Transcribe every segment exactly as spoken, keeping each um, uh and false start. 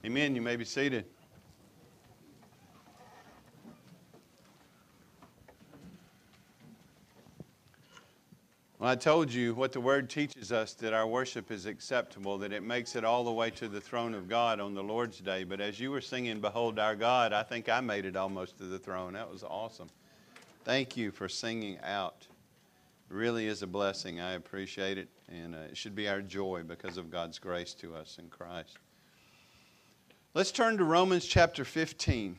Amen. You may be seated. Well, I told you what the Word teaches us, that our worship is acceptable, that it makes it all the way to the throne of God on the Lord's Day. But as you were singing, Behold Our God, I think I made it almost to the throne. That was awesome. Thank you for singing out. It really is a blessing. I appreciate it. And uh, it should be our joy because of God's grace to us in Christ. Let's turn to Romans chapter fifteen.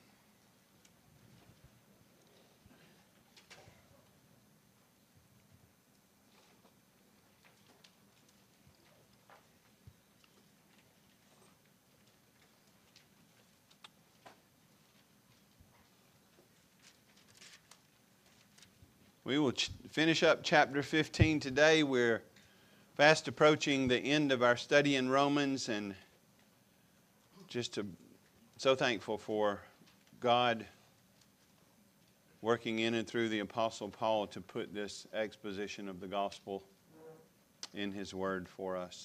We will ch- finish up chapter fifteen today. We're fast approaching the end of our study in Romans, and just to, so thankful for God working in and through the Apostle Paul to put this exposition of the gospel in His Word for us.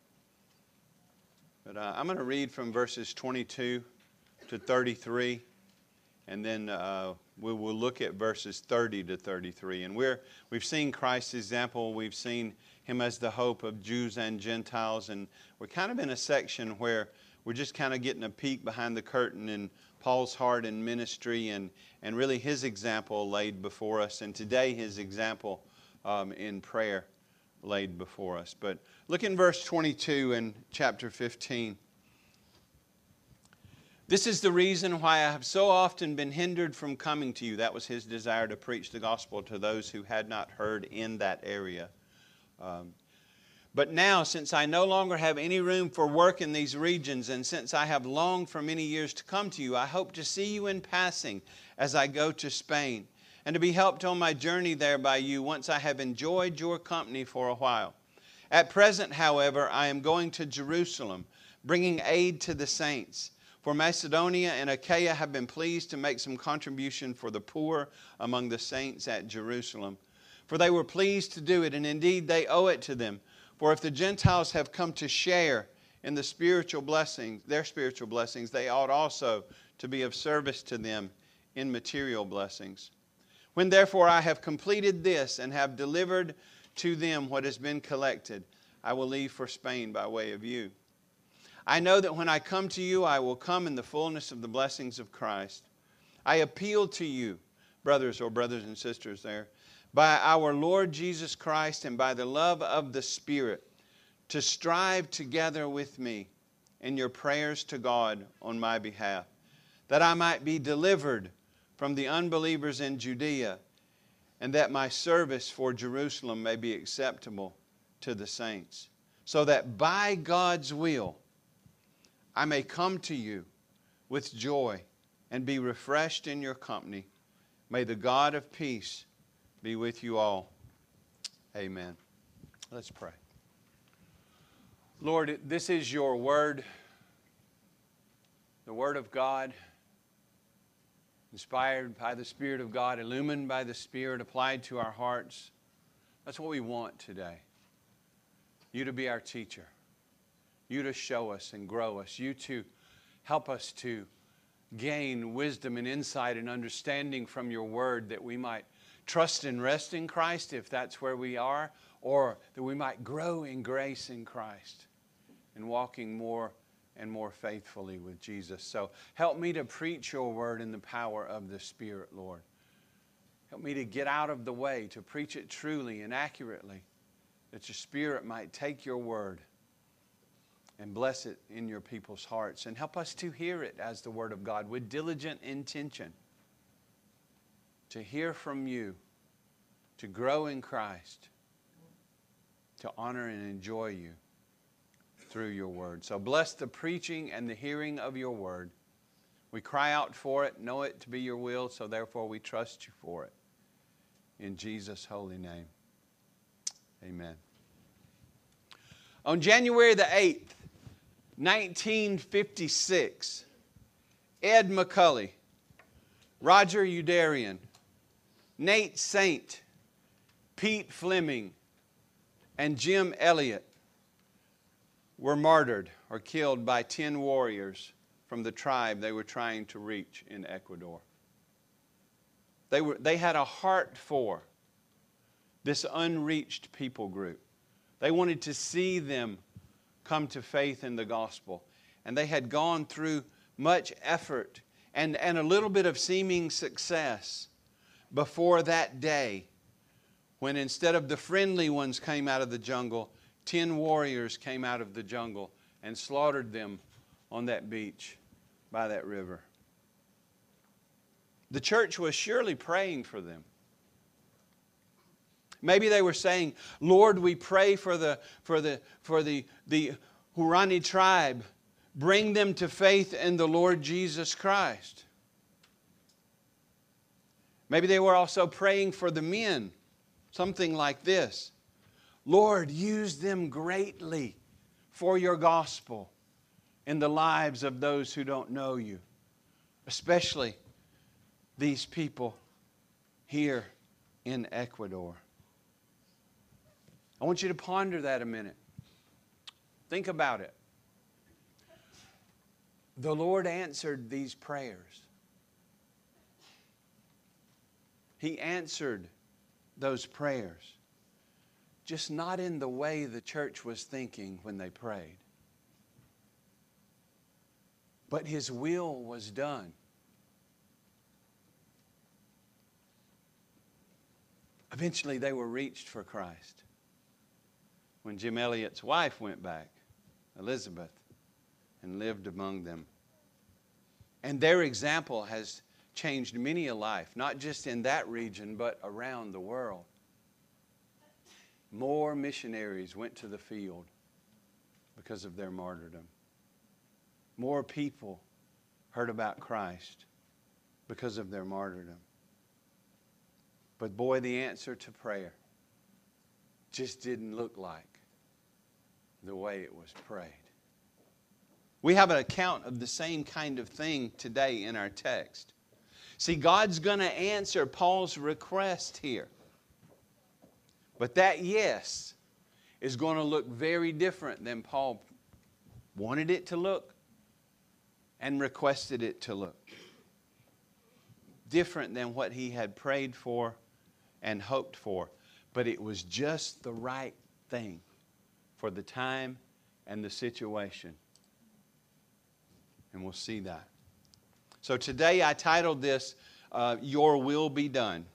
But uh, I'm going to read from verses twenty-two to thirty-three, and then uh, we will look at verses thirty to thirty-three. And we're, we've seen Christ's example. We've seen Him as the hope of Jews and Gentiles. And we're kind of in a section where we're just kind of getting a peek behind the curtain in Paul's heart and ministry, and, and really his example laid before us. And today his example um, in prayer laid before us. But look in verse twenty-two in chapter fifteen. This is the reason why I have so often been hindered from coming to you. That was his desire, to preach the gospel to those who had not heard in that area. Um, but now, since I no longer have any room for work in these regions, and since I have longed for many years to come to you, I hope to see you in passing as I go to Spain, and to be helped on my journey there by you once I have enjoyed your company for a while. At present, however, I am going to Jerusalem, bringing aid to the saints. For Macedonia and Achaia have been pleased to make some contribution for the poor among the saints at Jerusalem. For they were pleased to do it, and indeed they owe it to them. For if the Gentiles have come to share in the spiritual blessings, their spiritual blessings, they ought also to be of service to them in material blessings. When therefore I have completed this and have delivered to them what has been collected, I will leave for Spain by way of you. I know that when I come to you, I will come in the fullness of the blessings of Christ. I appeal to you, brothers or brothers and sisters there, by our Lord Jesus Christ and by the love of the Spirit, to strive together with me in your prayers to God on my behalf, that I might be delivered from the unbelievers in Judea, and that my service for Jerusalem may be acceptable to the saints, so that by God's will I may come to you with joy and be refreshed in your company. May the God of peace be with you all. Amen. Let's pray. Lord, this is your word, the word of God, inspired by the Spirit of God, illumined by the Spirit, applied to our hearts. That's what we want today. You to be our teacher. You to show us and grow us. You to help us to gain wisdom and insight and understanding from your word, that we might trust and rest in Christ if that's where we are, or that we might grow in grace in Christ and walking more and more faithfully with Jesus. So help me to preach your word in the power of the Spirit, Lord. Help me to get out of the way, to preach it truly and accurately, that your Spirit might take your word and bless it in your people's hearts. And help us to hear it as the Word of God with diligent intention, to hear from you, to grow in Christ, to honor and enjoy you through your Word. So bless the preaching and the hearing of your Word. We cry out for it, know it to be your will, so therefore we trust you for it. In Jesus' holy name, amen. On January the eighth, nineteen fifty-six, Ed McCully, Roger Udarian, Nate Saint, Pete Fleming, and Jim Elliott were martyred or killed by ten warriors from the tribe they were trying to reach in Ecuador. They were, they had a heart for this unreached people group. They wanted to see them come to faith in the gospel. And they had gone through much effort and, and a little bit of seeming success before that day when instead of the friendly ones came out of the jungle, ten warriors came out of the jungle and slaughtered them on that beach by that river. The church was surely praying for them. Maybe they were saying, Lord, we pray for the, for the, for the, the Huaorani tribe. Bring them to faith in the Lord Jesus Christ. Maybe they were also praying for the men. Something like this. Lord, use them greatly for your gospel in the lives of those who don't know you. Especially these people here in Ecuador. I want you to ponder that a minute. Think about it. The Lord answered these prayers. He answered those prayers, just not in the way the church was thinking when they prayed. But His will was done. Eventually they were reached for Christ. When Jim Elliot's wife went back, Elizabeth, and lived among them. And their example has changed many a life, not just in that region, but around the world. More missionaries went to the field because of their martyrdom. More people heard about Christ because of their martyrdom. But boy, the answer to prayer just didn't look like the way it was prayed. We have an account of the same kind of thing today in our text. See, God's going to answer Paul's request here. But that yes is going to look very different than Paul wanted it to look and requested it to look. Different than what he had prayed for and hoped for. But it was just the right thing for the time and the situation. And we'll see that. So today I titled this, uh, Your Will Be Done.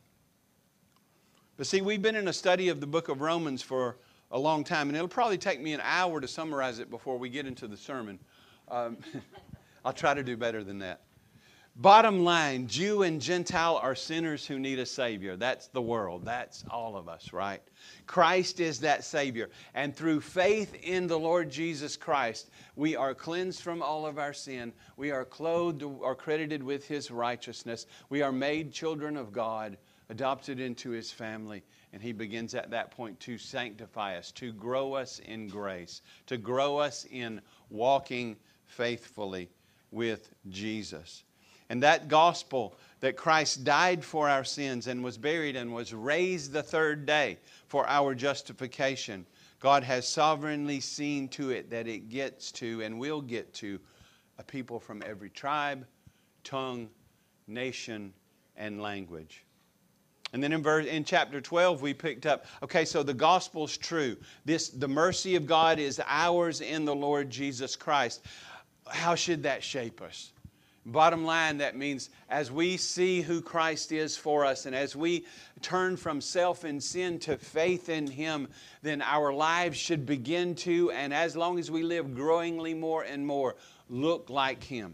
But see, we've been in a study of the book of Romans for a long time, and it'll probably take me an hour to summarize it before we get into the sermon. Um, I'll try to do better than that. Bottom line, Jew and Gentile are sinners who need a Savior. That's the world. That's all of us, right? Christ is that Savior. And through faith in the Lord Jesus Christ, we are cleansed from all of our sin. We are clothed or credited with His righteousness. We are made children of God, adopted into His family. And He begins at that point to sanctify us, to grow us in grace, to grow us in walking faithfully with Jesus. And that gospel that Christ died for our sins and was buried and was raised the third day for our justification, God has sovereignly seen to it that it gets to and will get to a people from every tribe, tongue, nation, and language. And then in, verse, in chapter twelve we picked up, okay, so the gospel's true. This, the mercy of God is ours in the Lord Jesus Christ. How should that shape us? Bottom line, that means as we see who Christ is for us and as we turn from self and sin to faith in Him, then our lives should begin to, and as long as we live growingly more and more, look like Him.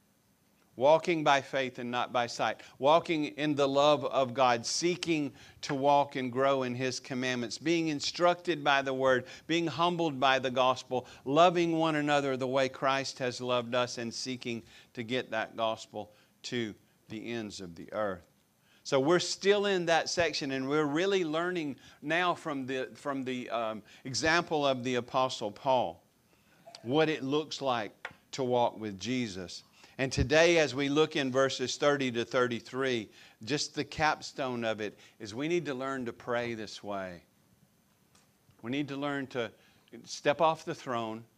Walking by faith and not by sight. Walking in the love of God. Seeking to walk and grow in His commandments. Being instructed by the Word. Being humbled by the gospel. Loving one another the way Christ has loved us. And seeking to get that gospel to the ends of the earth. So we're still in that section, and we're really learning now from the, from the um, example of the Apostle Paul. What it looks like to walk with Jesus. And today, as we look in verses thirty to thirty-three, just the capstone of it is we need to learn to pray this way. We need to learn to step off the throne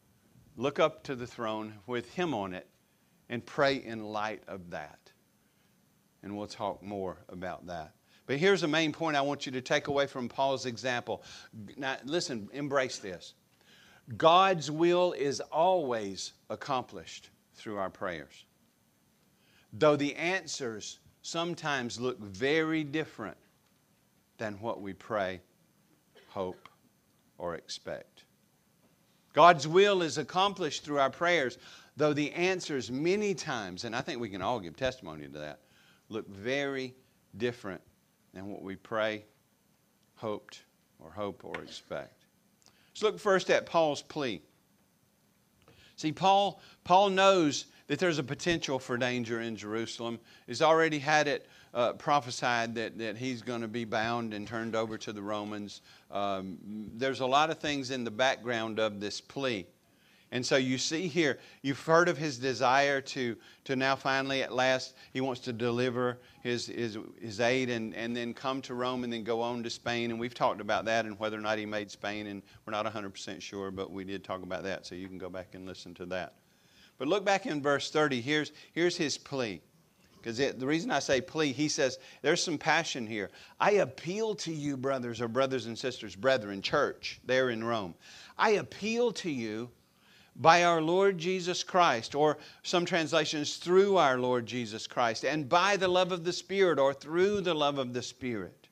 Look up to the throne with Him on it and pray in light of that. And we'll talk more about that. But here's the main point I want you to take away from Paul's example. Now, listen, embrace this. God's will is always accomplished through our prayers. Though the answers sometimes look very different than what we pray, hope, or expect. God's will is accomplished through our prayers, though the answers many times, and I think we can all give testimony to that, look very different than what we pray, hoped, or hope, or expect. Let's look first at Paul's plea. See, Paul, Paul knows that there's a potential for danger in Jerusalem. He's already had it uh, prophesied that, that he's going to be bound and turned over to the Romans. Um, there's a lot of things in the background of this plea. And so you see here, you've heard of his desire to, to now finally at last, he wants to deliver his, his, his aid and, and then come to Rome and then go on to Spain. And we've talked about that and whether or not he made Spain. And we're not one hundred percent sure, but we did talk about that. So you can go back and listen to that. But look back in verse thirty. Here's, here's his plea. Because the reason I say plea, he says, there's some passion here. I appeal to you, brothers or brothers and sisters, brethren, church, there in Rome. I appeal to you by our Lord Jesus Christ, or some translations, through our Lord Jesus Christ, and by the love of the Spirit, or through the love of the Spirit.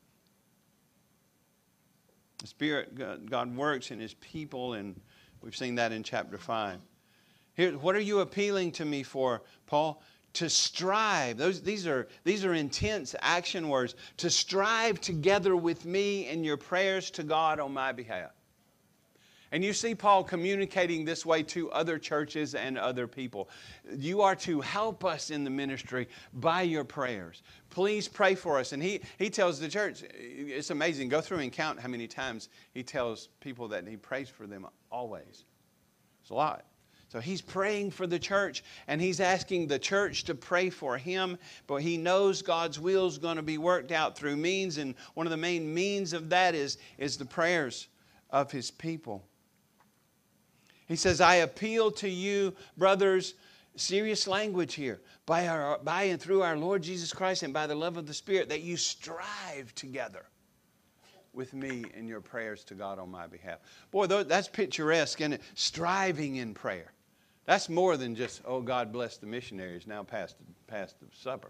The Spirit, God works in His people, and we've seen that in chapter five. Here, what are you appealing to me for, Paul? To strive. Those, these are, these are intense action words. To strive together with me in your prayers to God on my behalf. And you see Paul communicating this way to other churches and other people. You are to help us in the ministry by your prayers. Please pray for us. And he, he tells the church, it's amazing. Go through and count how many times he tells people that he prays for them always. It's a lot. So he's praying for the church, and he's asking the church to pray for him, but he knows God's will is going to be worked out through means, and one of the main means of that is, is the prayers of His people. He says, I appeal to you, brothers, serious language here, by, our, by and through our Lord Jesus Christ and by the love of the Spirit, that you strive together with me in your prayers to God on my behalf. Boy, that's picturesque, isn't it? Striving in prayer. That's more than just, oh, God bless the missionaries, now past, past the supper.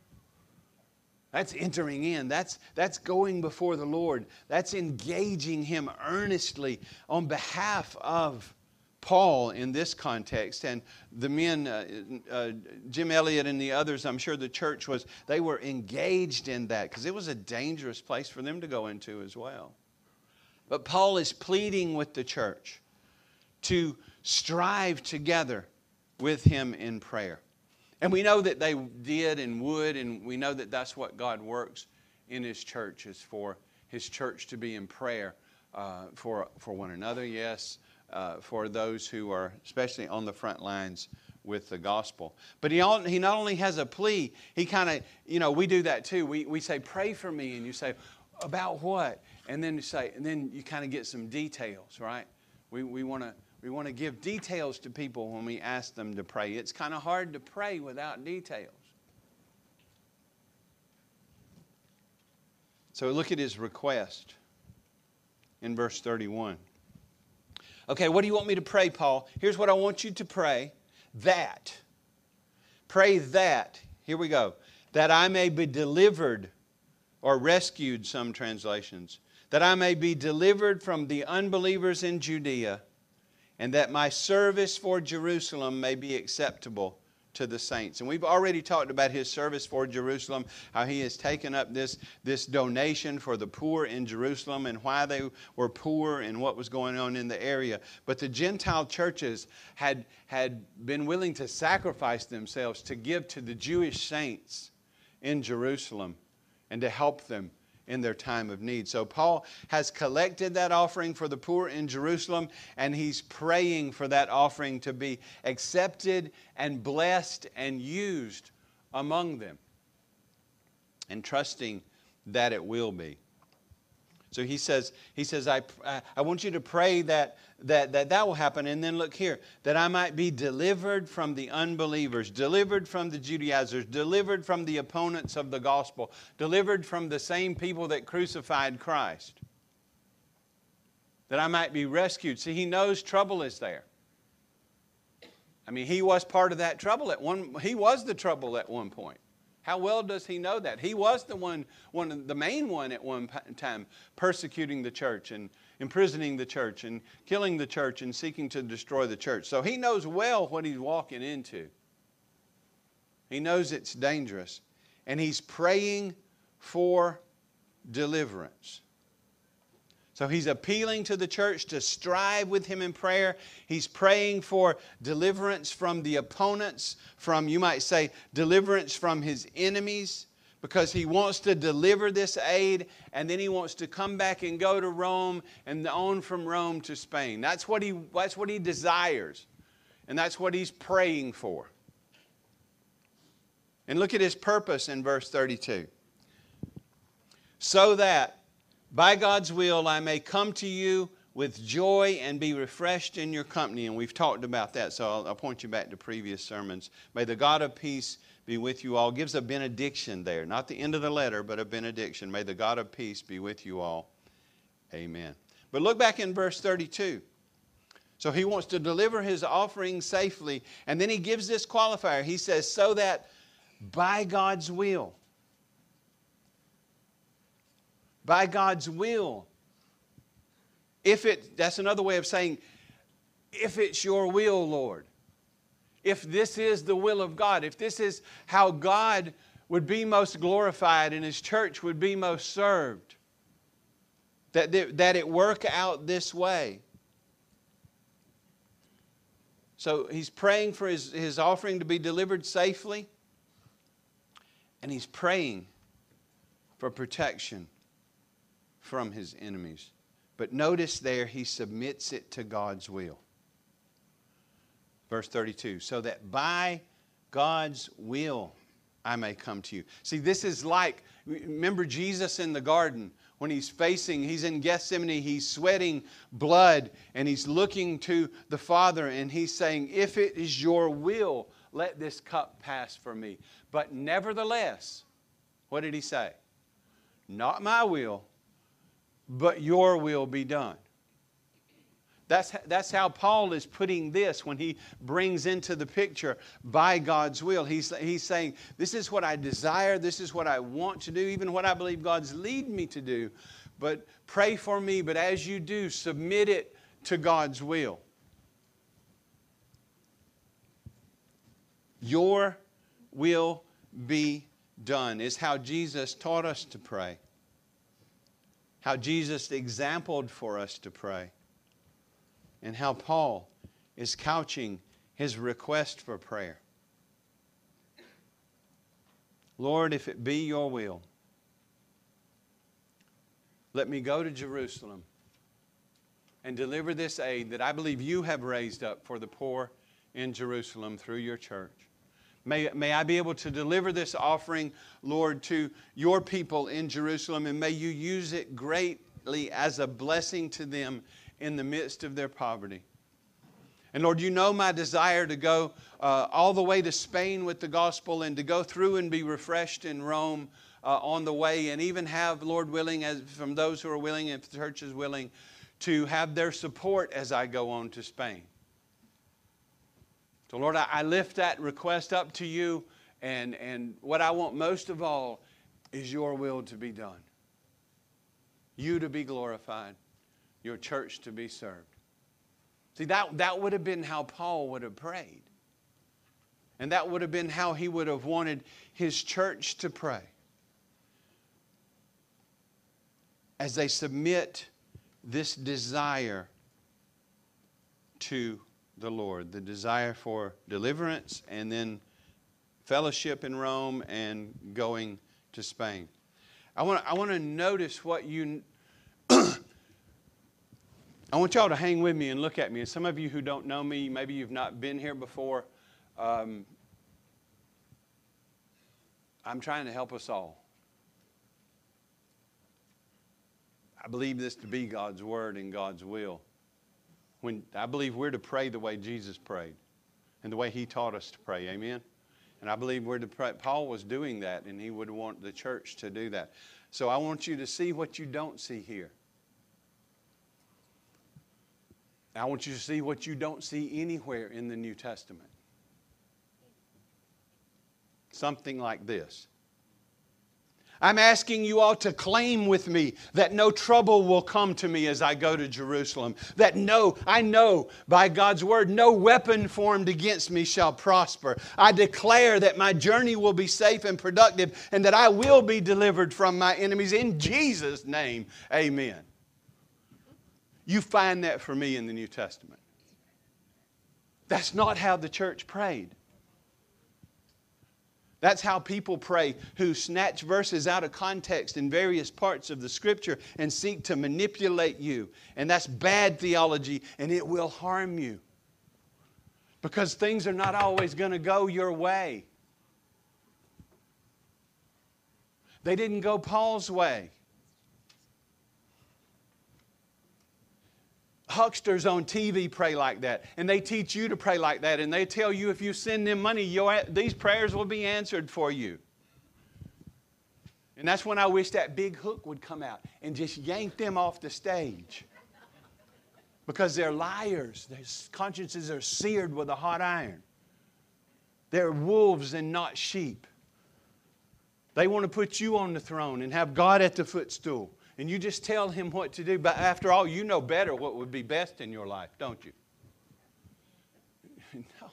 That's entering in. That's, that's going before the Lord. That's engaging Him earnestly on behalf of Paul in this context. And the men, uh, uh, Jim Elliot and the others, I'm sure the church was, they were engaged in that because it was a dangerous place for them to go into as well. But Paul is pleading with the church to strive together with him in prayer. And we know that they did and would, and we know that that's what God works in His church, is for His church to be in prayer uh, for, for one another, yes, uh, for those who are especially on the front lines with the gospel. But he, all, he not only has a plea, he kind of, you know, we do that too. We, we say, pray for me, and you say, about what? And then you say, and then you kind of get some details, right? We, we want to We want to give details to people when we ask them to pray. It's kind of hard to pray without details. So look at his request in verse thirty-one. Okay, what do you want me to pray, Paul? Here's what I want you to pray. That. Pray that. Here we go. That I may be delivered, or rescued, some translations. That I may be delivered from the unbelievers in Judea, and that my service for Jerusalem may be acceptable to the saints. And we've already talked about his service for Jerusalem, how he has taken up this, this donation for the poor in Jerusalem and why they were poor and what was going on in the area. But the Gentile churches had, had been willing to sacrifice themselves to give to the Jewish saints in Jerusalem and to help them in their time of need. So Paul has collected that offering for the poor in Jerusalem, and he's praying for that offering to be accepted and blessed and used among them, and trusting that it will be. So he says, he says, I, I want you to pray that, that, that that will happen. And then look here, that I might be delivered from the unbelievers, delivered from the Judaizers, delivered from the opponents of the gospel, delivered from the same people that crucified Christ. That I might be rescued. See, he knows trouble is there. I mean, he was part of that trouble at one, he was the trouble at one point. How well does he know that? He was the one, one of the main one at one time, persecuting the church and imprisoning the church and killing the church and seeking to destroy the church. So he knows well what he's walking into. He knows it's dangerous. And he's praying for deliverance. So he's appealing to the church to strive with him in prayer. He's praying for deliverance from the opponents, from, you might say, deliverance from his enemies, because he wants to deliver this aid, and then he wants to come back and go to Rome and on from Rome to Spain. That's what he, that's what he desires, and that's what he's praying for. And look at his purpose in verse thirty-two. So that by God's will, I may come to you with joy and be refreshed in your company. And we've talked about that, so I'll, I'll point you back to previous sermons. May the God of peace be with you all. Gives a benediction there. Not the end of the letter, but a benediction. May the God of peace be with you all. Amen. But look back in verse thirty-two. So he wants to deliver his offering safely. And then he gives this qualifier. He says, so that by God's will, by God's will. If it, that's another way of saying, if it's your will, Lord. If this is the will of God. If this is how God would be most glorified and His church would be most served. That, that it work out this way. So he's praying for his, his offering to be delivered safely. And he's praying for protection from his enemies. But notice there, he submits it to God's will. Verse thirty-two, so that by God's will I may come to you. See, this is like, remember Jesus in the garden when he's facing, he's in Gethsemane, he's sweating blood and he's looking to the Father and he's saying, if it is your will, let this cup pass from me. But nevertheless, what did he say? Not my will, but your will be done. That's, that's how Paul is putting this when he brings into the picture by God's will. He's, he's saying, this is what I desire, this is what I want to do, even what I believe God's leading me to do. But pray for me, but as you do, submit it to God's will. Your will be done is how Jesus taught us to pray. How Jesus exampled for us to pray. And how Paul is couching his request for prayer. Lord, if it be your will, let me go to Jerusalem and deliver this aid that I believe you have raised up for the poor in Jerusalem through your church. May, may I be able to deliver this offering, Lord, to your people in Jerusalem, and may you use it greatly as a blessing to them in the midst of their poverty. And Lord, you know my desire to go uh, all the way to Spain with the gospel and to go through and be refreshed in Rome uh, on the way, and even have, Lord willing, as from those who are willing, if the church is willing, to have their support as I go on to Spain. So Lord, I, I lift that request up to you, and, and what I want most of all is your will to be done. You to be glorified. Your church to be served. See, that, that would have been how Paul would have prayed. And that would have been how he would have wanted his church to pray. As they submit this desire to the Lord. The desire for deliverance and then fellowship in Rome and going to Spain. I want, I want to notice what you... I want y'all to hang with me and look at me. And some of you who don't know me, maybe you've not been here before. Um, I'm trying to help us all. I believe this to be God's word and God's will. When I believe we're to pray the way Jesus prayed and the way He taught us to pray. Amen? And I believe we're to pray. Paul was doing that, and he would want the church to do that. So I want you to see what you don't see here. I want you to see what you don't see anywhere in the New Testament. Something like this. I'm asking you all to claim with me that no trouble will come to me as I go to Jerusalem. That no, I know by God's word, no weapon formed against me shall prosper. I declare that my journey will be safe and productive and that I will be delivered from my enemies. In Jesus' name, amen. You find that for me in the New Testament. That's not how the church prayed. That's how people pray who snatch verses out of context in various parts of the Scripture and seek to manipulate you. And that's bad theology, and it will harm you. Because things are not always going to go your way. They didn't go Paul's way. Hucksters on T V pray like that, and they teach you to pray like that, and they tell you if you send them money, your, these prayers will be answered for you. And that's when I wish that big hook would come out and just yank them off the stage. Because they're liars. Their consciences are seared with a hot iron. They're wolves and not sheep. They want to put you on the throne and have God at the footstool. And you just tell Him what to do. But after all, you know better what would be best in your life, don't you? No.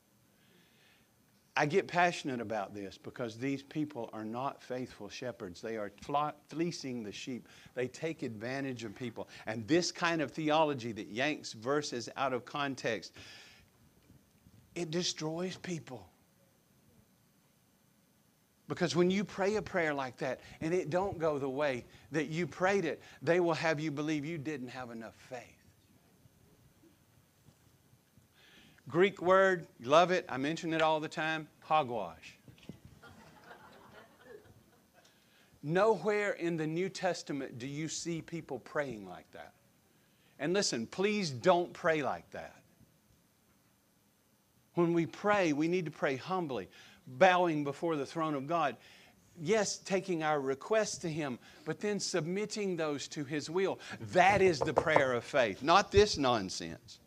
I get passionate about this because these people are not faithful shepherds. They are fleecing the sheep. They take advantage of people. And this kind of theology that yanks verses out of context, it destroys people. Because when you pray a prayer like that and it don't go the way that you prayed it, they will have you believe you didn't have enough faith. Greek word, love it, I mention it all the time, hogwash. Nowhere in the New Testament do you see people praying like that. And listen, please don't pray like that. When we pray, we need to pray humbly, bowing before the throne of God. Yes, taking our requests to Him, but then submitting those to His will. That is the prayer of faith, not this nonsense.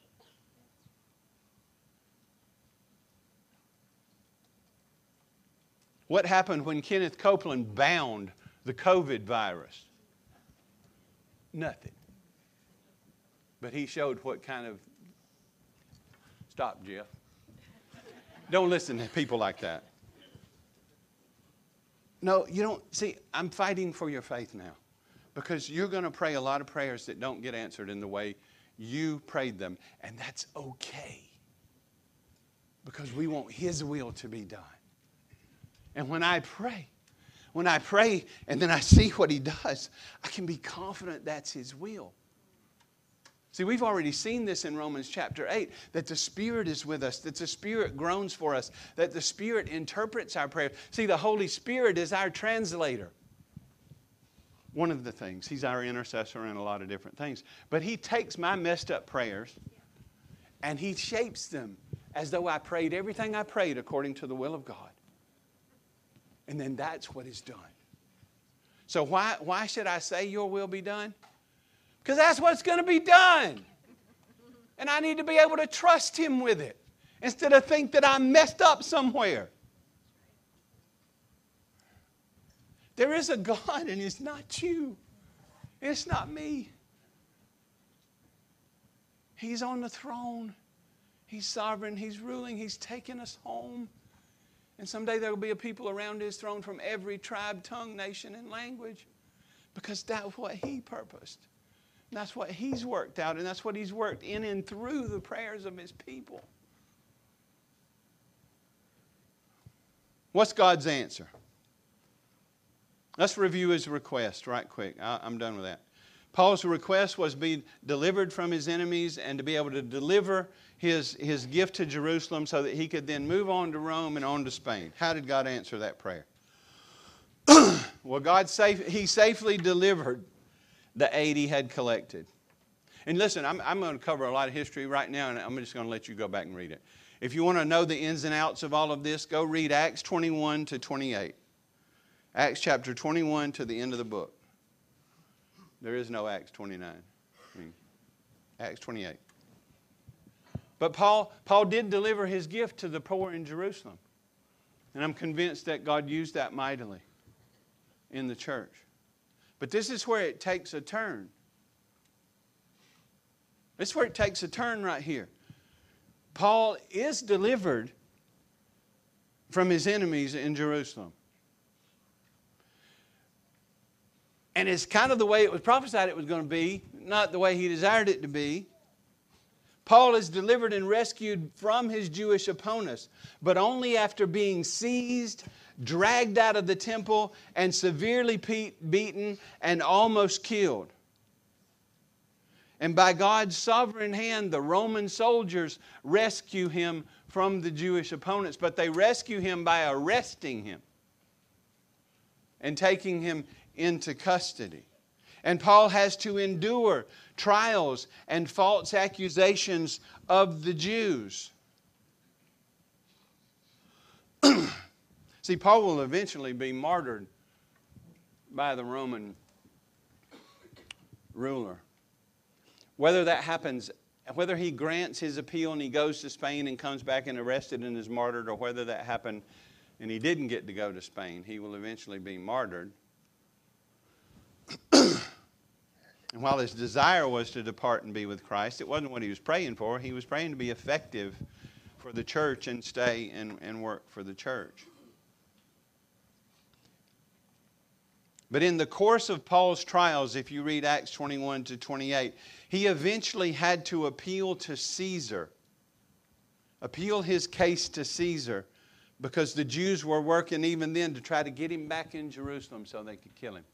What happened when Kenneth Copeland bound the COVID virus? Nothing. But he showed what kind of... Stop, Jeff. Don't listen to people like that. No, you don't. See, I'm fighting for your faith now. Because you're going to pray a lot of prayers that don't get answered in the way you prayed them. And that's okay. Because we want His will to be done. And when I pray, when I pray and then I see what He does, I can be confident that's His will. See, we've already seen this in Romans chapter eight, that the Spirit is with us, that the Spirit groans for us, that the Spirit interprets our prayers. See, the Holy Spirit is our translator. One of the things. He's our intercessor in a lot of different things. But He takes my messed up prayers and He shapes them as though I prayed everything I prayed according to the will of God. And then that's what is done. So why, why should I say your will be done? Because that's what's going to be done. And I need to be able to trust Him with it instead of think that I'm messed up somewhere. There is a God and it's not you. It's not me. He's on the throne. He's sovereign. He's ruling. He's taking us home. And someday there will be a people around His throne from every tribe, tongue, nation, and language. Because that's what He purposed. And that's what He's worked out. And that's what He's worked in and through the prayers of His people. What's God's answer? Let's review His request right quick. I, I'm done with that. Paul's request was to be delivered from his enemies and to be able to deliver his, his gift to Jerusalem so that he could then move on to Rome and on to Spain. How did God answer that prayer? Well, God safe, He safely delivered the aid he had collected. And listen, I'm, I'm going to cover a lot of history right now, and I'm just going to let you go back and read it. If you want to know the ins and outs of all of this, go read Acts twenty-one to twenty-eight. Acts chapter twenty-one to the end of the book. There is no Acts twenty-nine. I mean, Acts twenty-eight. But Paul, Paul did deliver his gift to the poor in Jerusalem. And I'm convinced that God used that mightily in the church. But this is where it takes a turn. This is where it takes a turn right here. Paul is delivered from his enemies in Jerusalem. And it's kind of the way it was prophesied it was going to be, not the way he desired it to be. Paul is delivered and rescued from his Jewish opponents, but only after being seized, dragged out of the temple, and severely beaten and almost killed. And by God's sovereign hand, the Roman soldiers rescue him from the Jewish opponents, but they rescue him by arresting him and taking him into custody. And Paul has to endure trials and false accusations of the Jews. See, Paul will eventually be martyred by the Roman ruler. Whether that happens, whether he grants his appeal and he goes to Spain and comes back and arrested and is martyred, or whether that happened and he didn't get to go to Spain, he will eventually be martyred. And while his desire was to depart and be with Christ, it wasn't what he was praying for. He was praying to be effective for the church and stay and, and work for the church. But in the course of Paul's trials, if you read Acts twenty-one to twenty-eight, he eventually had to appeal to Caesar. Appeal his case to Caesar, because the Jews were working even then to try to get him back in Jerusalem so they could kill him.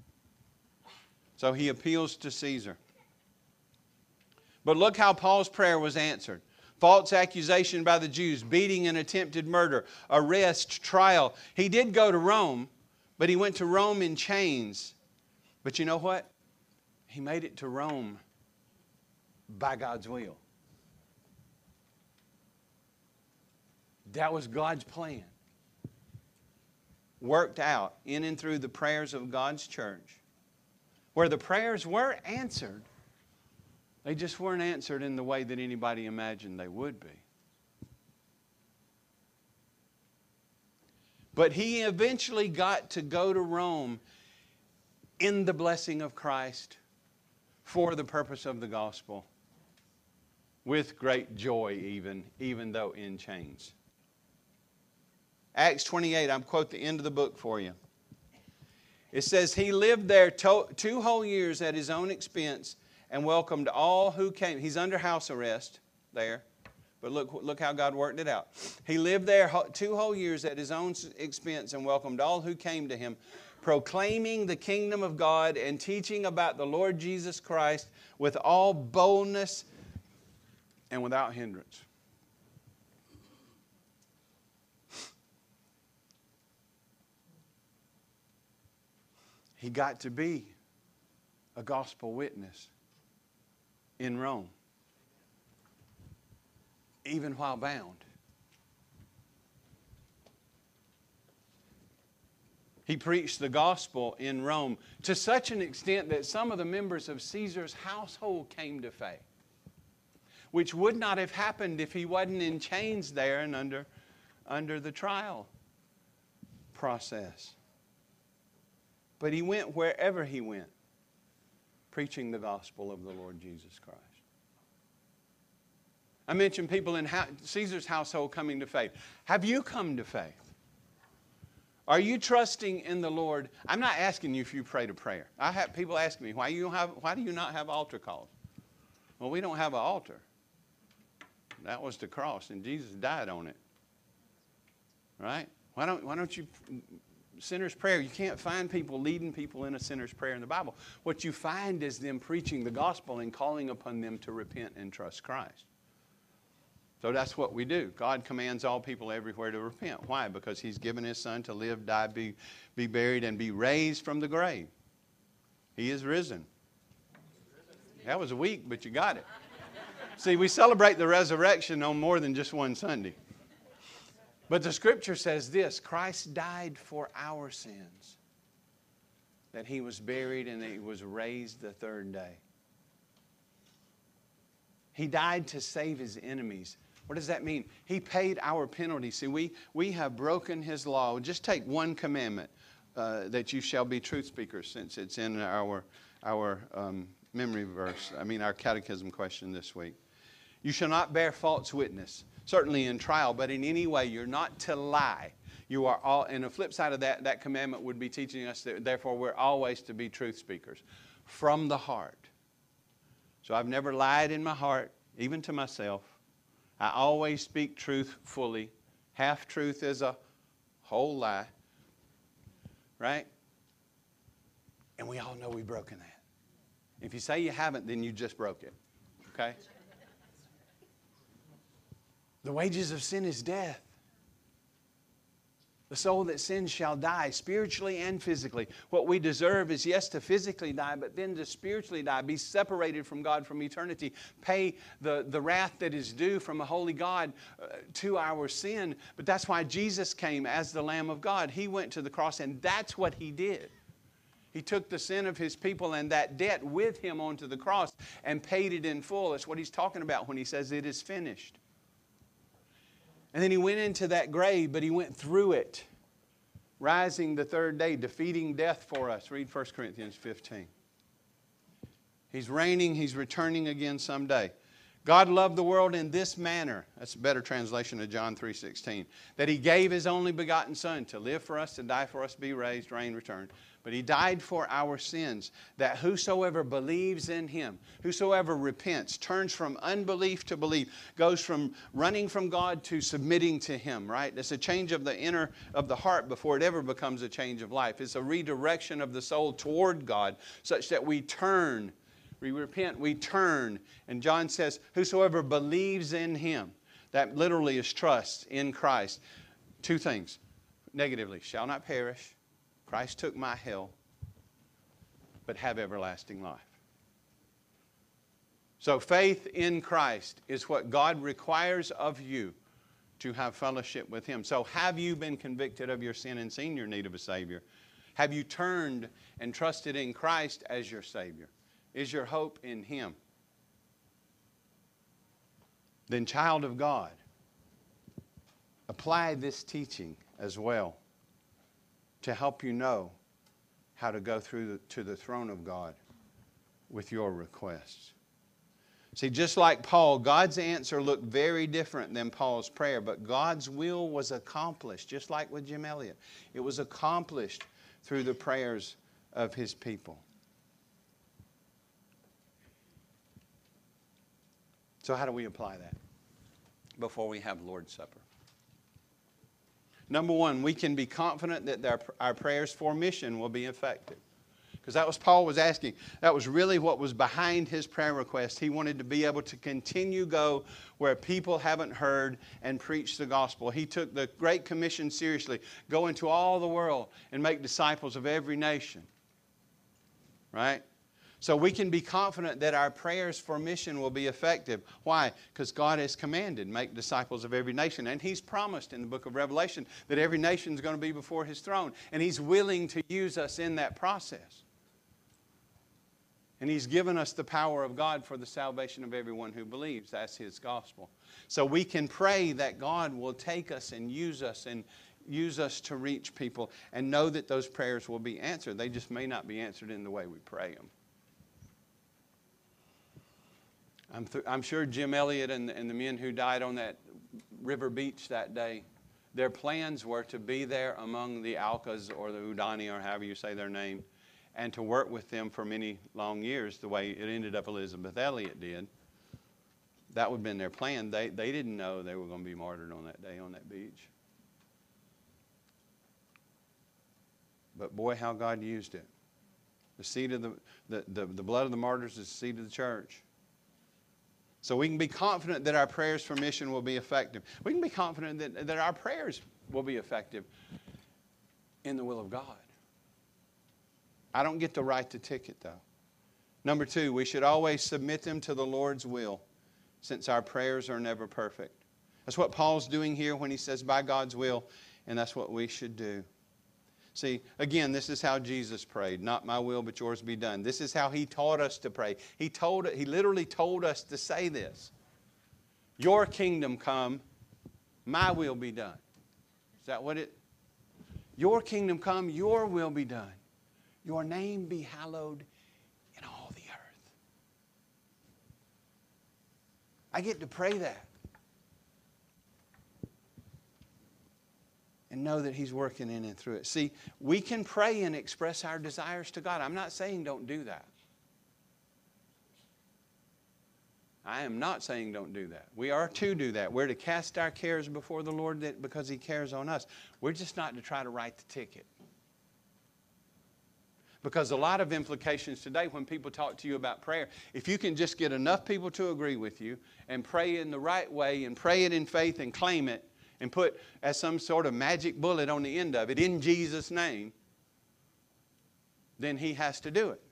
So he appeals to Caesar. But look how Paul's prayer was answered. False accusation by the Jews, beating and attempted murder, arrest, trial. He did go to Rome, but he went to Rome in chains. But you know what? He made it to Rome by God's will. That was God's plan. Worked out in and through the prayers of God's church. Where the prayers were answered, they just weren't answered in the way that anybody imagined they would be. But he eventually got to go to Rome in the blessing of Christ for the purpose of the gospel, with great joy even, even though in chains. Acts twenty-eight, I'm quote the end of the book for you. It says, he lived there to, two whole years at his own expense and welcomed all who came. He's under house arrest there. But look, look how God worked it out. He lived there two whole years at his own expense and welcomed all who came to him, proclaiming the kingdom of God and teaching about the Lord Jesus Christ with all boldness and without hindrance. He got to be a gospel witness in Rome, even while bound. He preached the gospel in Rome to such an extent that some of the members of Caesar's household came to faith, which would not have happened if he wasn't in chains there and under, under the trial process. But he went wherever he went, preaching the gospel of the Lord Jesus Christ. I mentioned people in Caesar's household coming to faith. Have you come to faith? Are you trusting in the Lord? I'm not asking you if you prayed a prayer. I have people asking me, why, you don't have, why do you not have altar calls? Well, we don't have an altar. That was the cross, and Jesus died on it. Right? Why don't, why don't you... Sinner's prayer, you can't find people leading people in a sinner's prayer in the Bible. What you find is them preaching the gospel and calling upon them to repent and trust Christ. So that's what we do. God commands all people everywhere to repent. Why? Because He's given His Son to live, die, be, be buried, and be raised from the grave. He is risen. That was weak, but you got it. See, we celebrate the resurrection on more than just one Sunday. But the Scripture says this: Christ died for our sins, that He was buried and that He was raised the third day. He died to save His enemies. What does that mean? He paid our penalty. See, we, we have broken His law. Just take one commandment, uh, that you shall be truth speakers, since it's in our, our um, memory verse, I mean our catechism question this week. You shall not bear false witness, certainly in trial, but in any way you're not to lie. You are all, and the flip side of that, that commandment would be teaching us that therefore we're always to be truth speakers from the heart. So I've never lied in my heart, even to myself. I always speak truth fully. Half truth is a whole lie. Right? And we all know we've broken that. If you say you haven't, then you just broke it. Okay? The wages of sin is death. The soul that sins shall die, spiritually and physically. What we deserve is, yes, to physically die, but then to spiritually die, be separated from God from eternity, pay the, the wrath that is due from a holy God uh, to our sin. But that's why Jesus came as the Lamb of God. He went to the cross, and that's what He did. He took the sin of His people and that debt with Him onto the cross and paid it in full. That's what He's talking about when He says it is finished. And then He went into that grave, but He went through it, rising the third day, defeating death for us. Read First Corinthians fifteen. He's reigning, He's returning again someday. God loved the world in this manner. That's a better translation of John three sixteen. That He gave His only begotten Son to live for us, to die for us, be raised, reign, return. But He died for our sins, that whosoever believes in Him, whosoever repents, turns from unbelief to belief, goes from running from God to submitting to Him, right? It's a change of the inner of the heart before it ever becomes a change of life. It's a redirection of the soul toward God, such that we turn, we repent, we turn. And John says, whosoever believes in Him, that literally is trust in Christ. Two things, negatively, shall not perish. Christ took my hell, but have everlasting life. So faith in Christ is what God requires of you to have fellowship with Him. So have you been convicted of your sin and seen your need of a Savior? Have you turned and trusted in Christ as your Savior? Is your hope in Him? Then, child of God, apply this teaching as well to help you know how to go through the, to the throne of God with your requests. See, just like Paul, God's answer looked very different than Paul's prayer, but God's will was accomplished, just like with Jim Elliot. It was accomplished through the prayers of His people. So how do we apply that before we have Lord's Supper? Number one, we can be confident that our, our prayers for mission will be effective. Because that was Paul was asking. That was really what was behind his prayer request. He wanted to be able to continue go where people haven't heard and preach the gospel. He took the Great Commission seriously. Go into all the world and make disciples of every nation. Right? So we can be confident that our prayers for mission will be effective. Why? Because God has commanded, make disciples of every nation. And He's promised in the book of Revelation that every nation is going to be before His throne. And He's willing to use us in that process. And He's given us the power of God for the salvation of everyone who believes. That's His gospel. So we can pray that God will take us and use us and use us to reach people and know that those prayers will be answered. They just may not be answered in the way we pray them. I'm, th- I'm sure Jim Elliot and, and the men who died on that river beach that day, their plans were to be there among the Alkas or the Udani or however you say their name, and to work with them for many long years the way it ended up Elizabeth Elliot did. That would have been their plan. They, they didn't know they were going to be martyred on that day on that beach. But boy, how God used it. The seed of the, the, the, the blood of the martyrs is the seed of the church. So we can be confident that our prayers for mission will be effective. We can be confident that, that our prayers will be effective in the will of God. I don't get to write the ticket, though. Number two, we should always submit them to the Lord's will, since our prayers are never perfect. That's what Paul's doing here when he says, by God's will, and that's what we should do. See, again, this is how Jesus prayed. Not my will, but yours be done. This is how He taught us to pray. He told, He literally told us to say this. Your kingdom come, my will be done. Is that what it? Your kingdom come, your will be done. Your name be hallowed in all the earth. I get to pray that. And know that He's working in and through it. See, we can pray and express our desires to God. I'm not saying don't do that. I am not saying don't do that. We are to do that. We're to cast our cares before the Lord because He cares on us. We're just not to try to write the ticket. Because a lot of implications today when people talk to you about prayer, if you can just get enough people to agree with you and pray in the right way and pray it in faith and claim it, and put as some sort of magic bullet on the end of it, in Jesus' name, then He has to do it.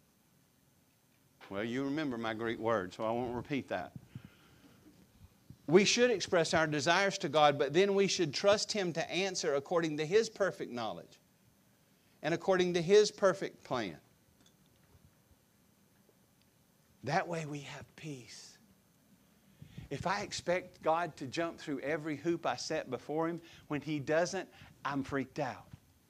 Well, you remember my Greek word, so I won't repeat that. We should express our desires to God, but then we should trust Him to answer according to His perfect knowledge and according to His perfect plan. That way we have peace. If I expect God to jump through every hoop I set before Him, when He doesn't, I'm freaked out.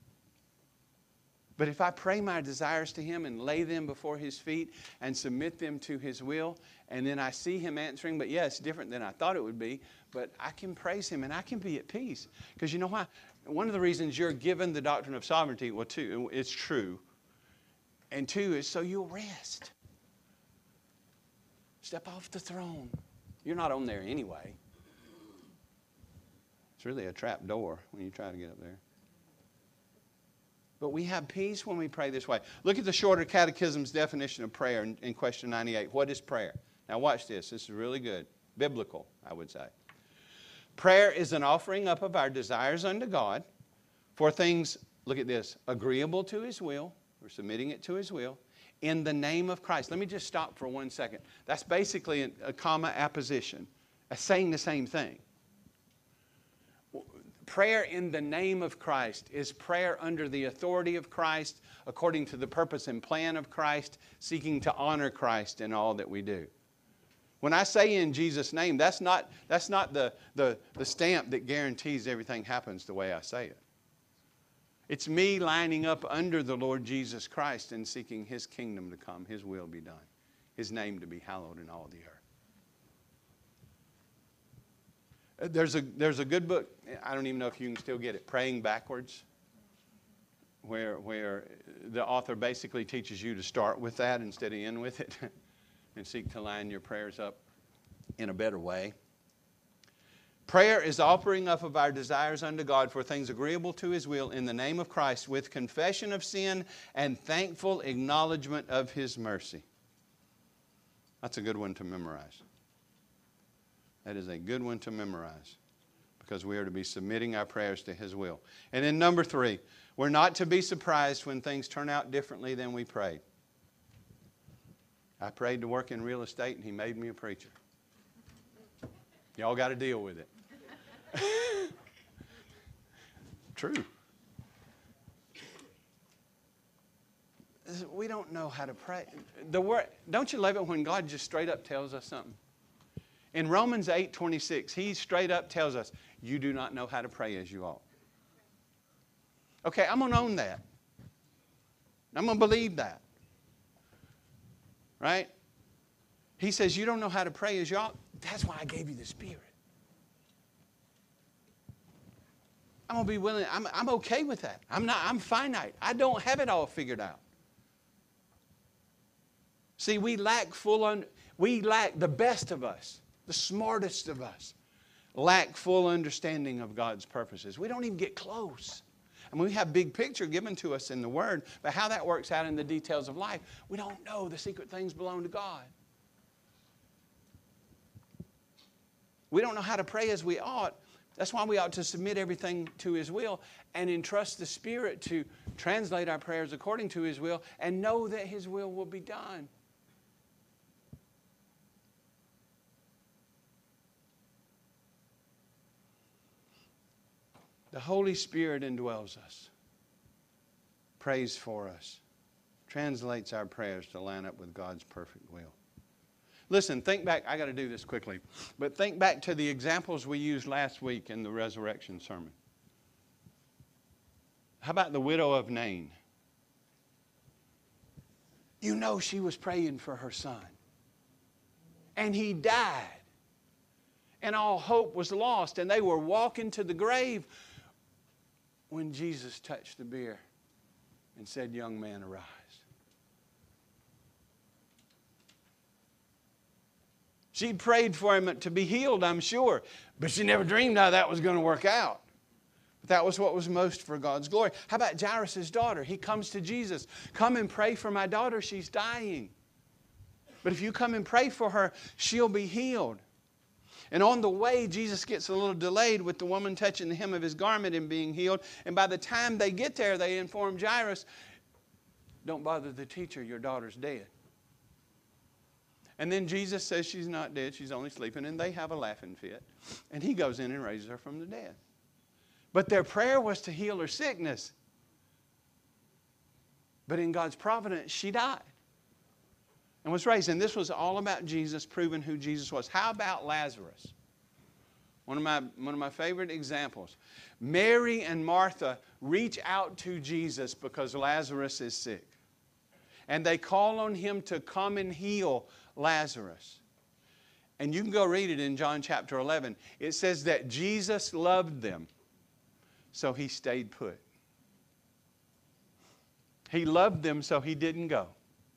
But if I pray my desires to Him and lay them before His feet and submit them to His will, and then I see Him answering, but yeah, it's different than I thought it would be, but I can praise Him and I can be at peace. Because you know why? One of the reasons you're given the doctrine of sovereignty, well, two, it's true. And two is so you'll rest. Step off the throne. You're not on there anyway. It's really a trap door when you try to get up there. But we have peace when we pray this way. Look at the Shorter Catechism's definition of prayer in, in question ninety-eight. What is prayer? Now watch this. This is really good. Biblical, I would say. Prayer is an offering up of our desires unto God for things, look at this, agreeable to His will. We're submitting it to His will. In the name of Christ. Let me just stop for one second. That's basically a, a comma apposition. That's saying the same thing. Prayer in the name of Christ is prayer under the authority of Christ, according to the purpose and plan of Christ, seeking to honor Christ in all that we do. When I say in Jesus' name, that's not, that's not the, the, the stamp that guarantees everything happens the way I say it. It's me lining up under the Lord Jesus Christ and seeking His kingdom to come, His will be done, His name to be hallowed in all the earth. There's a, there's a good book, I don't even know if you can still get it, Praying Backwards, where, where the author basically teaches you to start with that instead of end with it and seek to line your prayers up in a better way. Prayer is offering up of our desires unto God for things agreeable to His will in the name of Christ with confession of sin and thankful acknowledgement of His mercy. That's a good one to memorize. That is a good one to memorize because we are to be submitting our prayers to His will. And then number three, we're not to be surprised when things turn out differently than we prayed. I prayed to work in real estate and He made me a preacher. Y'all got to deal with it. True. We don't know how to pray. The word, don't you love it when God just straight up tells us something? In Romans eight twenty-six, He straight up tells us, you do not know how to pray as you ought. Okay, I'm going to own that. I'm going to believe that. Right? He says, you don't know how to pray as you ought. That's why I gave you the Spirit. I'm going to be willing. I'm, I'm okay with that. I'm not. I'm finite. I don't have it all figured out. See, we lack full. Un, we lack the best of us, the smartest of us, lack full understanding of God's purposes. We don't even get close. I mean, we have big picture given to us in the Word, but how that works out in the details of life, we don't know. The secret things belong to God. We don't know how to pray as we ought. That's why we ought to submit everything to His will and entrust the Spirit to translate our prayers according to His will and know that His will will be done. The Holy Spirit indwells us, prays for us, translates our prayers to line up with God's perfect will. Listen, think back. I got to do this quickly. But think back to the examples we used last week in the resurrection sermon. How about the widow of Nain? You know she was praying for her son. And he died. And all hope was lost. And they were walking to the grave when Jesus touched the bier and said, "Young man, arise." She prayed for him to be healed, I'm sure. But she never dreamed how that was going to work out. But that was what was most for God's glory. How about Jairus' daughter? He comes to Jesus. "Come and pray for my daughter. She's dying. But if you come and pray for her, she'll be healed." And on the way, Jesus gets a little delayed with the woman touching the hem of his garment and being healed. And by the time they get there, they inform Jairus, "Don't bother the teacher. Your daughter's dead." And then Jesus says she's not dead, she's only sleeping, and they have a laughing fit. And he goes in and raises her from the dead. But their prayer was to heal her sickness. But in God's providence, she died and was raised. And this was all about Jesus, proving who Jesus was. How about Lazarus? One of my, one of my favorite examples. Mary and Martha reach out to Jesus because Lazarus is sick. And they call on him to come and heal Lazarus. And you can go read it in John chapter eleven. It says that Jesus loved them, so he stayed put. He loved them, so he didn't go.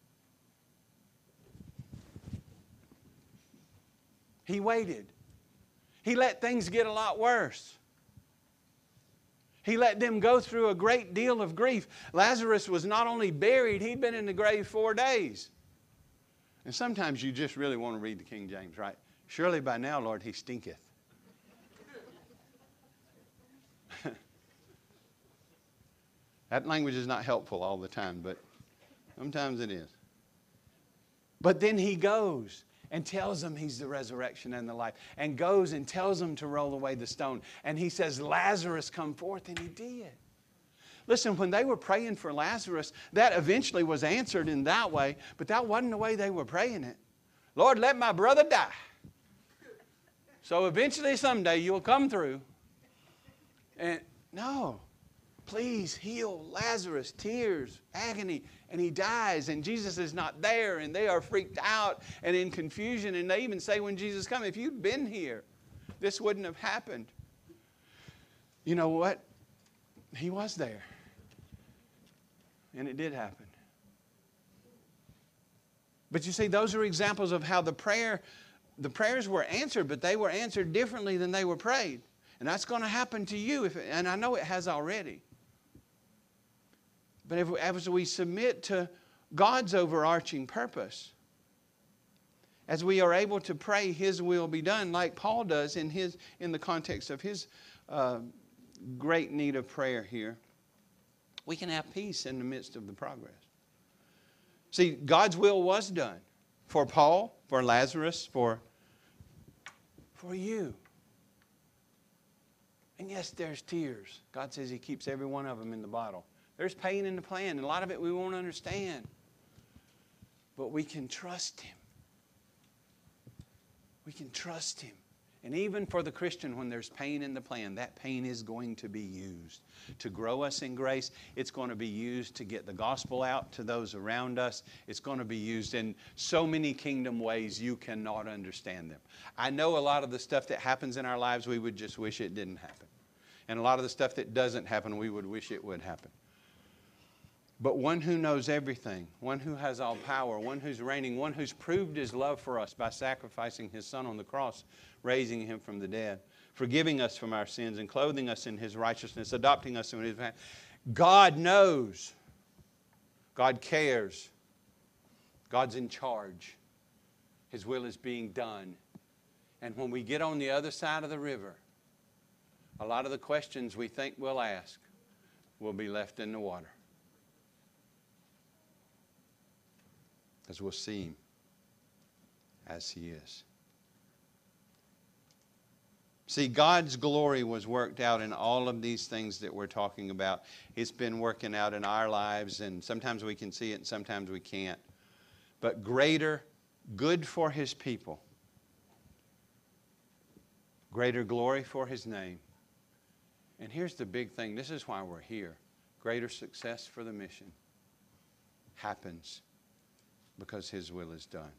He waited. He let things get a lot worse. He let them go through a great deal of grief. Lazarus was not only buried, he'd been in the grave four days. And sometimes you just really want to read the King James, right? "Surely by now, Lord, he stinketh." That language is not helpful all the time, but sometimes it is. But then he goes and tells them he's the resurrection and the life, and goes and tells them to roll away the stone. And he says, "Lazarus, come forth," and he did. Listen, when they were praying for Lazarus, that eventually was answered in that way, but that wasn't the way they were praying it. "Lord, let my brother die, so eventually someday you'll come through." And no. "Please heal Lazarus," tears, agony, and he dies, and Jesus is not there, and they are freaked out and in confusion. And they even say when Jesus comes, "If you'd been here, this wouldn't have happened." You know what? He was there, and it did happen. But you see, those are examples of how the prayer, the prayers were answered, but they were answered differently than they were prayed. And that's going to happen to you, if, and I know it has already. But if, as we submit to God's overarching purpose, as we are able to pray His will be done, like Paul does in his in the context of his uh, great need of prayer here, we can have peace in the midst of the progress. See, God's will was done for Paul, for Lazarus, for, for you. And yes, there's tears. God says He keeps every one of them in the bottle. There's pain in the plan, and a lot of it we won't understand. But we can trust Him. We can trust Him. And even for the Christian, when there's pain in the plan, that pain is going to be used to grow us in grace. It's going to be used to get the gospel out to those around us. It's going to be used in so many kingdom ways you cannot understand them. I know a lot of the stuff that happens in our lives, we would just wish it didn't happen. And a lot of the stuff that doesn't happen, we would wish it would happen. But one who knows everything, one who has all power, one who's reigning, one who's proved His love for us by sacrificing His Son on the cross, raising Him from the dead, forgiving us from our sins and clothing us in His righteousness, adopting us in His family. God knows. God cares. God's in charge. His will is being done. And when we get on the other side of the river, a lot of the questions we think we'll ask will be left in the water. As we'll see Him as He is. See, God's glory was worked out in all of these things that we're talking about. It's been working out in our lives, and sometimes we can see it and sometimes we can't. But greater good for His people, greater glory for His name. And here's the big thing. This is why we're here. Greater success for the mission happens because His will is done.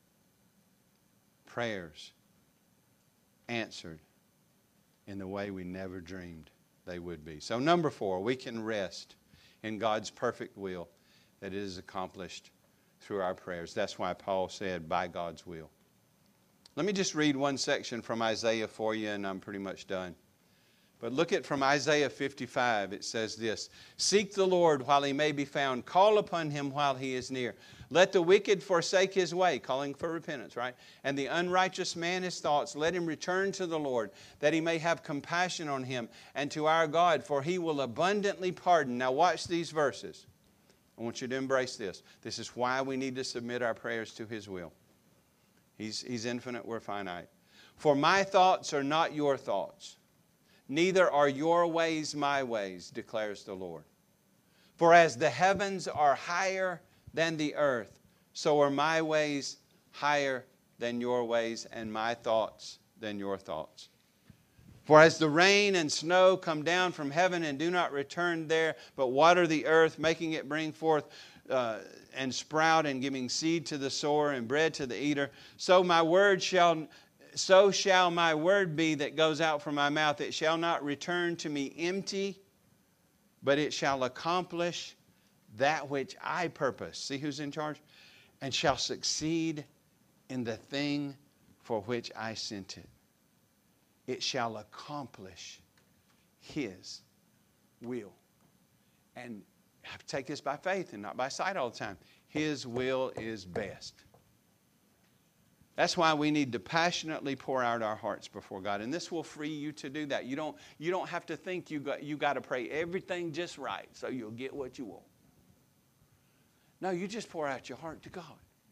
Prayers answered in the way we never dreamed they would be. So number four, we can rest in God's perfect will that it is accomplished through our prayers. That's why Paul said, by God's will. Let me just read one section from Isaiah for you, and I'm pretty much done. But look at from Isaiah fifty-five. It says this, seek the Lord while He may be found. Call upon Him while He is near. Let the wicked forsake his way, calling for repentance, right? And the unrighteous man his thoughts. Let him return to the Lord, that He may have compassion on him, and to our God, for He will abundantly pardon. Now watch these verses. I want you to embrace this. This is why we need to submit our prayers to His will. He's, he's infinite, we're finite. For my thoughts are not your thoughts, neither are your ways my ways, declares the Lord. For as the heavens are higher than the earth, so are my ways higher than your ways, and my thoughts than your thoughts. For as the rain and snow come down from heaven and do not return there, but water the earth, making it bring forth uh, and sprout, and giving seed to the sower and bread to the eater, so my word shall so shall my word be that goes out from my mouth. It shall not return to me empty, but it shall accomplish that which I purpose. See who's in charge? And shall succeed in the thing for which I sent it. It shall accomplish His will. And I have to take this by faith and not by sight all the time. His will is best. That's why we need to passionately pour out our hearts before God. And this will free you to do that. You don't, you don't have to think you got, you got to pray everything just right so you'll get what you want. No, you just pour out your heart to God.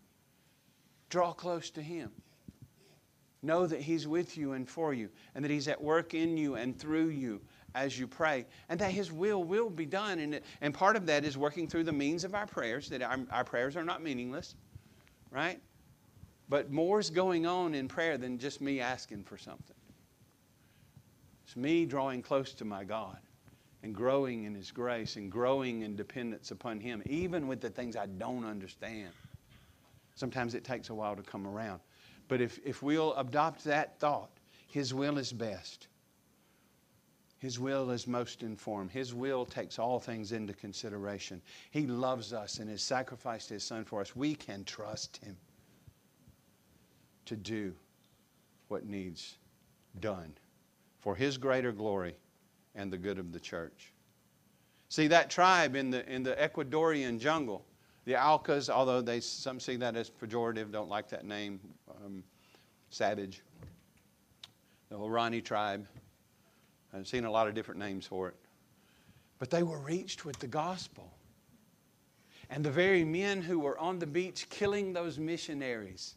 Draw close to Him. Know that He's with you and for you, and that He's at work in you and through you as you pray, and that His will will be done. And, it, and part of that is working through the means of our prayers, that our, our prayers are not meaningless, right? But more is going on in prayer than just me asking for something. It's me drawing close to my God and growing in His grace and growing in dependence upon Him, even with the things I don't understand. Sometimes it takes a while to come around. But if, if we'll adopt that thought, His will is best. His will is most informed. His will takes all things into consideration. He loves us and has sacrificed His Son for us. We can trust Him to do what needs done for His greater glory and the good of the church. See, that tribe in the in the Ecuadorian jungle, the Aucas, although they some see that as pejorative, don't like that name, um, savage. The Huaorani tribe. I've seen a lot of different names for it. But they were reached with the gospel. And the very men who were on the beach killing those missionaries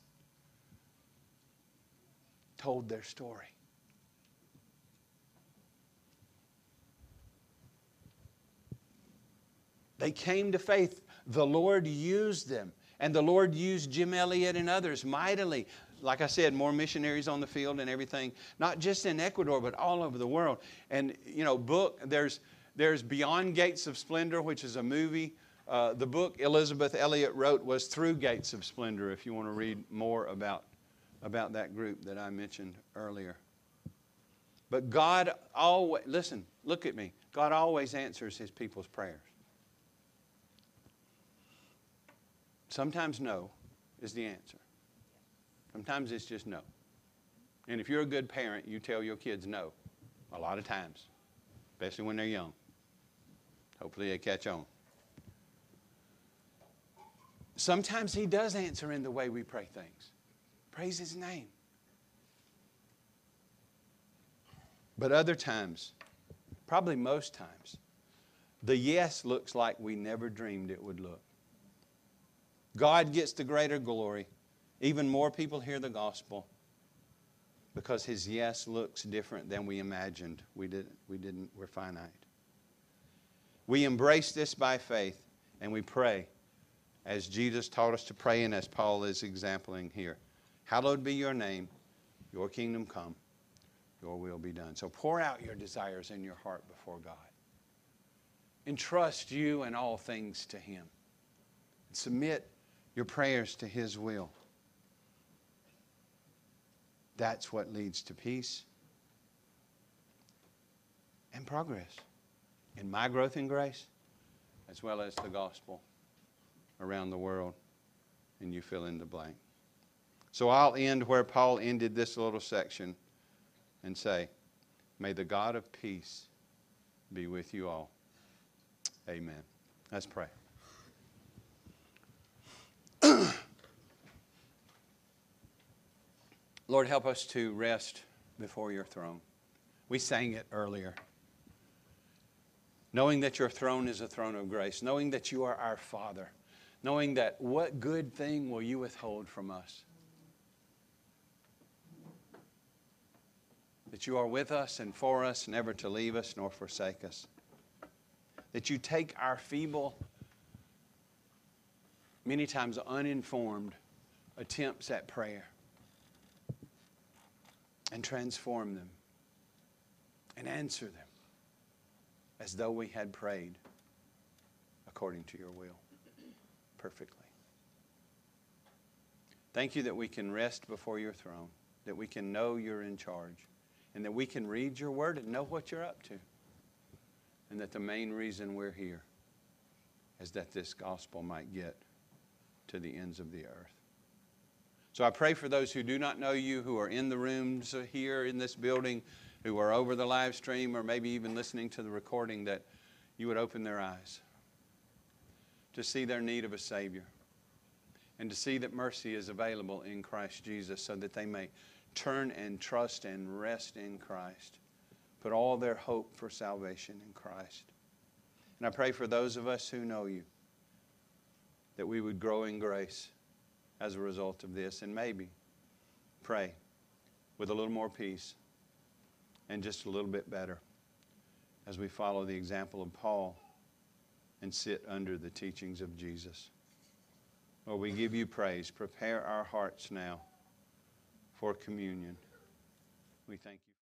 told their story. They came to faith. The Lord used them. And the Lord used Jim Elliot and others mightily. Like I said, more missionaries on the field and everything. Not just in Ecuador, but all over the world. And, you know, book, there's, there's Beyond Gates of Splendor, which is a movie. Uh, the book Elizabeth Elliot wrote was Through Gates of Splendor, if you want to read more about about that group that I mentioned earlier. But God always, listen, look at me. God always answers His people's prayers. Sometimes no is the answer. Sometimes it's just no. And if you're a good parent, you tell your kids no a lot of times, especially when they're young. Hopefully they catch on. Sometimes He does answer in the way we pray things. Praise His name. But other times, probably most times, the yes looks like we never dreamed it would look. God gets the greater glory. Even more people hear the gospel. because his yes looks different than we imagined. We didn't, we didn't, we're finite. We embrace this by faith, and we pray as Jesus taught us to pray and as Paul is exempling here. Hallowed be your name, your kingdom come, your will be done. So pour out your desires in your heart before God. Entrust you and all things to him. Submit your prayers to his will. That's what leads to peace and progress in my growth in grace, as well as the gospel around the world, and you fill in the blank. So I'll end where Paul ended this little section and say, may the God of peace be with you all. Amen. Let's pray. Lord, help us to rest before your throne. We sang it earlier. Knowing that your throne is a throne of grace, knowing that you are our Father, knowing that what good thing will you withhold from us? That you are with us and for us, never to leave us nor forsake us. That you take our feeble, many times uninformed attempts at prayer and transform them and answer them as though we had prayed according to your will perfectly. Thank you that we can rest before your throne, that we can know you're in charge, and that we can read your word and know what you're up to. And that the main reason we're here is that this gospel might get to the ends of the earth. So I pray for those who do not know you, who are in the rooms here in this building, who are over the live stream or maybe even listening to the recording, that you would open their eyes to see their need of a Savior and to see that mercy is available in Christ Jesus so that they may turn and trust and rest in Christ. Put all their hope for salvation in Christ. And I pray for those of us who know you that we would grow in grace as a result of this, and maybe pray with a little more peace and just a little bit better as we follow the example of Paul and sit under the teachings of Jesus. Lord, we give you praise. Prepare our hearts now for communion. We thank you.